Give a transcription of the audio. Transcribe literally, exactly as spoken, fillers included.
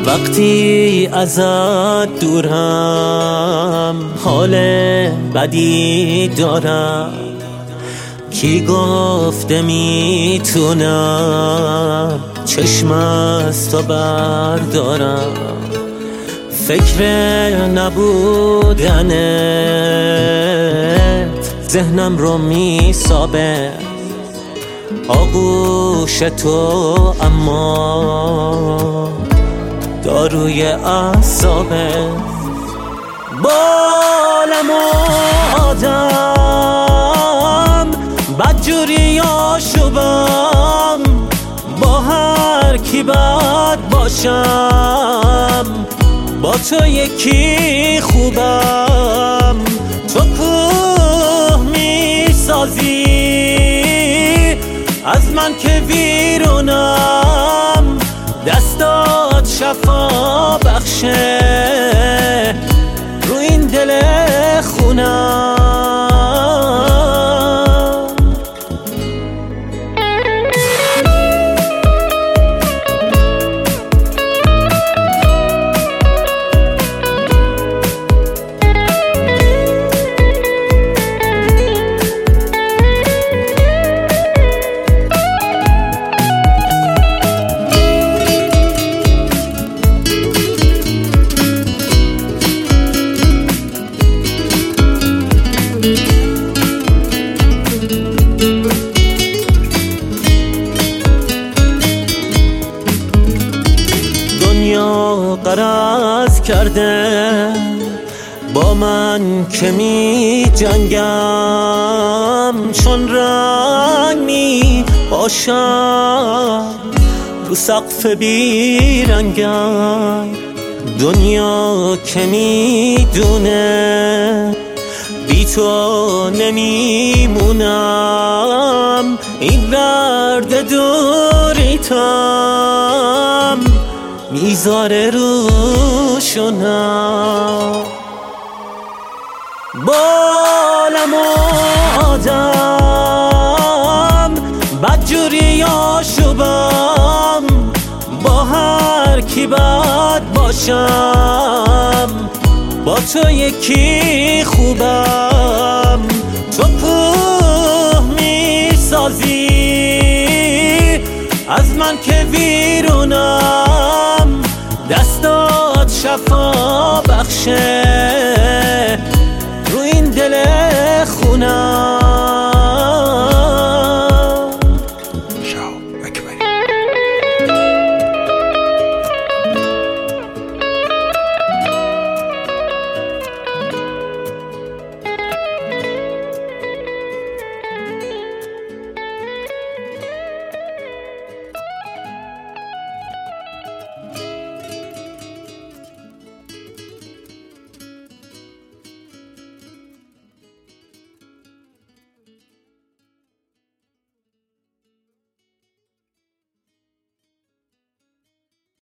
وقتی ازت دورم حال بدی دارم، کی گفته میتونم چشم از تو بردارم؟ فکر نبودنت ذهنم رو میسابه، آغوش تو اما داروی اعصابه. بالم آدم بدجوری آشوبم، با هر کی بد باشم با تو یکی خوبم. تو کوه میسازی از من که ویرونم، دستات شفا بخشه رو این دل خونم. دنیا غرض کرده با من که می جنگم، چون رنگ می باشم رو سقف بی رنگم. دنیا که می دونه بی تو نمیمونم، این درد دوریتم میذاره روشونم. بالم آدم بدجوری آشوبم، با هر کی بد باشم با تو یکی خوبم. تو کوه میسازی از من که ویرونم، دستات شفا بخشه رو این دل خونم.